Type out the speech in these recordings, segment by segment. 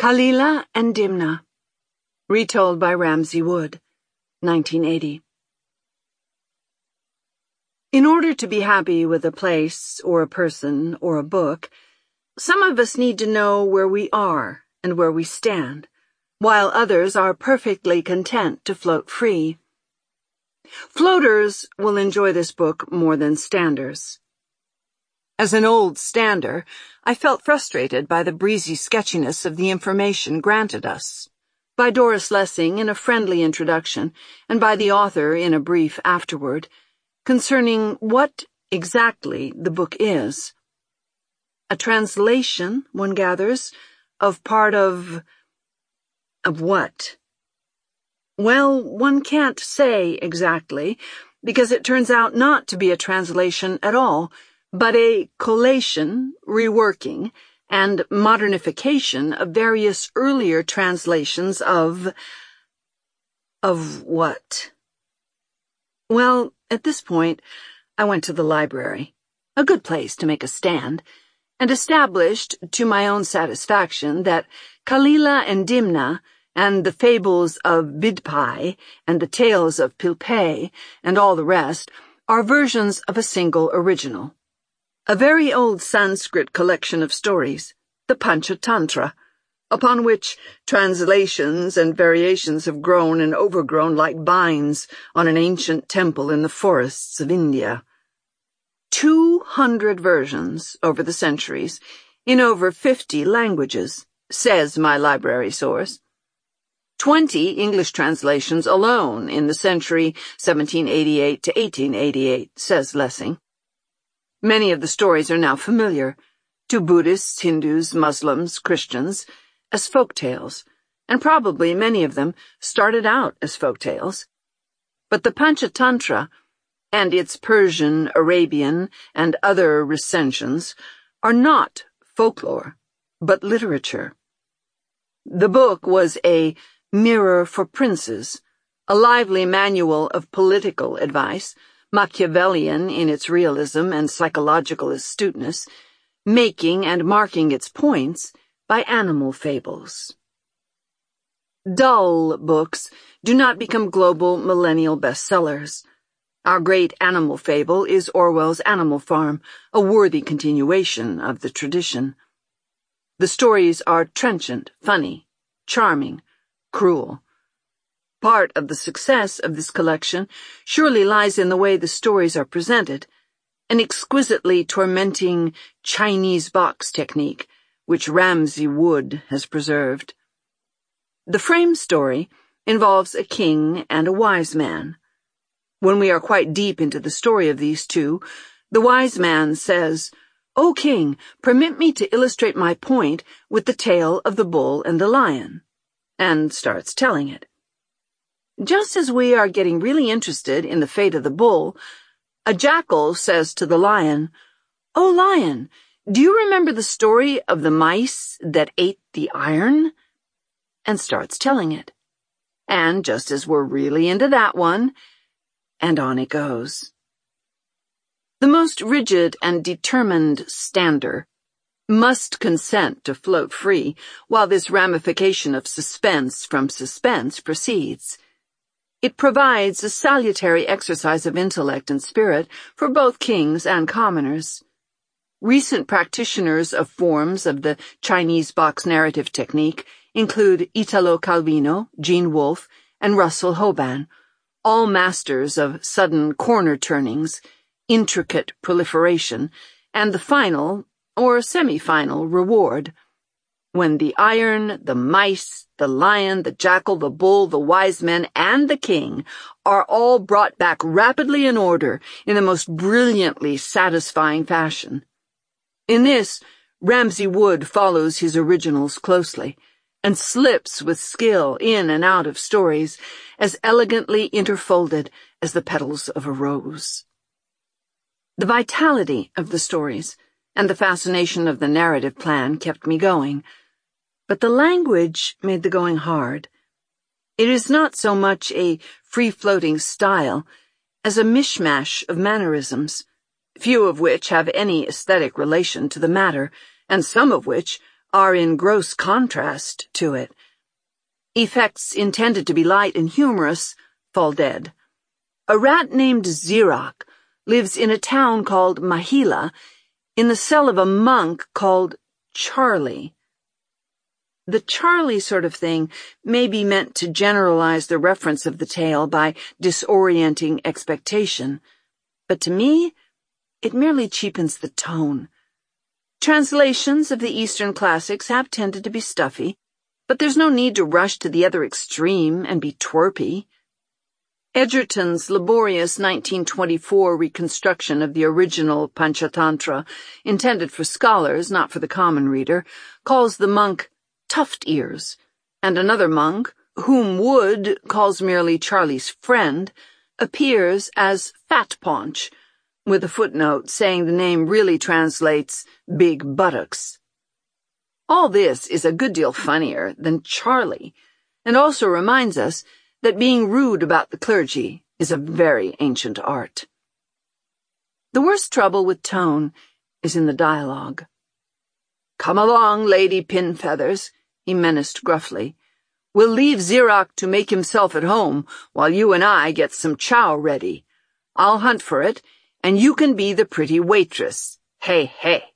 Kalila and Dimna, retold by Ramsay Wood, 1980. In order to be happy with a place or a person or a book, some of us need to know where we are and where we stand, while others are perfectly content to float free. Floaters will enjoy this book more than standers. As an old stander, I felt frustrated by the breezy sketchiness of the information granted us, by Doris Lessing in a friendly introduction, and by the author in a brief afterword, concerning what exactly the book is. A translation, one gathers, of part of what? Well, one can't say exactly, because it turns out not to be a translation at all, but a collation, reworking, and modernification of various earlier translations of what? Well, at this point, I went to the library, a good place to make a stand, and established, to my own satisfaction, that Kalila and Dimna, and the fables of Bidpai, and the tales of Pilpay, and all the rest, are versions of a single original. A very old Sanskrit collection of stories, the Panchatantra, upon which translations and variations have grown and overgrown like vines on an ancient temple in the forests of India. 200 versions over the centuries, in over 50 languages, says my library source. 20 English translations alone in the century 1788 to 1888, says Lessing. Many of the stories are now familiar to Buddhists, Hindus, Muslims, Christians, as folk tales, and probably many of them started out as folk tales. But the Panchatantra and its Persian, Arabian, and other recensions are not folklore, but literature. The book was a mirror for princes, a lively manual of political advice, Machiavellian in its realism and psychological astuteness, making and marking its points by animal fables. Dull books do not become global millennial bestsellers. Our great animal fable is Orwell's Animal Farm, a worthy continuation of the tradition. The stories are trenchant, funny, charming, cruel. Part of the success of this collection surely lies in the way the stories are presented, an exquisitely tormenting Chinese box technique, which Ramsay Wood has preserved. The frame story involves a king and a wise man. When we are quite deep into the story of these two, the wise man says, "O king, permit me to illustrate my point with the tale of the bull and the lion," and starts telling it. Just as we are getting really interested in the fate of the bull, a jackal says to the lion, "O lion, do you remember the story of the mice that ate the iron?" and starts telling it. And just as we're really into that one, and on it goes. The most rigid and determined stander must consent to float free while this ramification of suspense from suspense proceeds. It provides a salutary exercise of intellect and spirit for both kings and commoners. Recent practitioners of forms of the Chinese box narrative technique include Italo Calvino, Gene Wolfe, and Russell Hoban, all masters of sudden corner turnings, intricate proliferation, and the final, or semi-final, reward. When the iron, the mice, the lion, the jackal, the bull, the wise men, and the king are all brought back rapidly in order in the most brilliantly satisfying fashion. In this, Ramsay Wood follows his originals closely and slips with skill in and out of stories as elegantly interfolded as the petals of a rose. The vitality of the stories and the fascination of the narrative plan kept me going, but the language made the going hard. It is not so much a free-floating style as a mishmash of mannerisms, few of which have any aesthetic relation to the matter, and some of which are in gross contrast to it. Effects intended to be light and humorous fall dead. A rat named Zirok lives in a town called Mahila in the cell of a monk called Charlie. The Charlie sort of thing may be meant to generalize the reference of the tale by disorienting expectation, but to me, it merely cheapens the tone. Translations of the Eastern classics have tended to be stuffy, but there's no need to rush to the other extreme and be twerpy. Edgerton's laborious 1924 reconstruction of the original Panchatantra, intended for scholars, not for the common reader, calls the monk Tuft Ears, and another monk, whom Wood calls merely Charlie's friend, appears as Fat Paunch, with a footnote saying the name really translates Big Buttocks. All this is a good deal funnier than Charlie, and also reminds us that being rude about the clergy is a very ancient art. The worst trouble with tone is in the dialogue. "Come along, Lady Pinfeathers," he menaced gruffly. "We'll leave Zirok to make himself at home while you and I get some chow ready. I'll hunt for it, and you can be the pretty waitress. Hey, hey."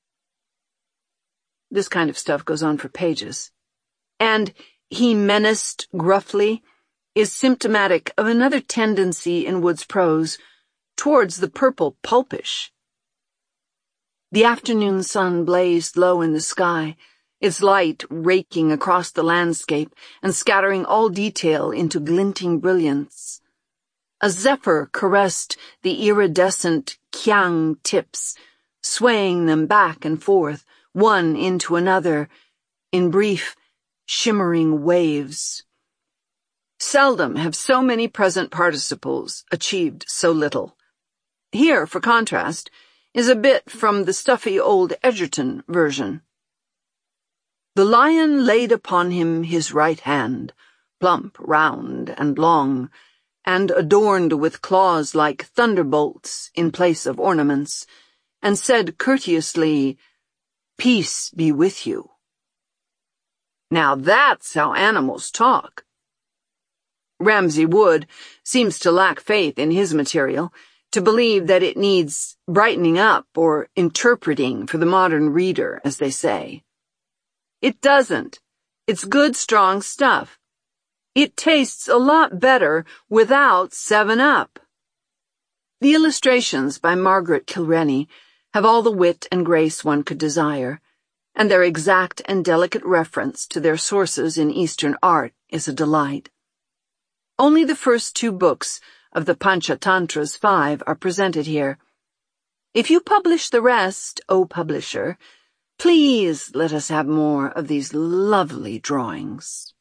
This kind of stuff goes on for pages. And "he menaced gruffly" is symptomatic of another tendency in Wood's prose, towards the purple pulpish. The afternoon sun blazed low in the sky, its light raking across the landscape and scattering all detail into glinting brilliance. A zephyr caressed the iridescent kyang tips, swaying them back and forth, one into another, in brief, shimmering waves. Seldom have so many present participles achieved so little. Here, for contrast, is a bit from the stuffy old Edgerton version. "The lion laid upon him his right hand, plump, round, and long, and adorned with claws like thunderbolts in place of ornaments, and said courteously, 'Peace be with you.' Now that's how animals talk." Ramsay Wood seems to lack faith in his material, to believe that it needs brightening up or interpreting for the modern reader, as they say. It doesn't. It's good, strong stuff. It tastes a lot better without 7-Up. The illustrations by Margaret Kilrenny have all the wit and grace one could desire, and their exact and delicate reference to their sources in Eastern art is a delight. Only the first 2 books of the Panchatantra's 5 are presented here. If you publish the rest, O publisher, please let us have more of these lovely drawings.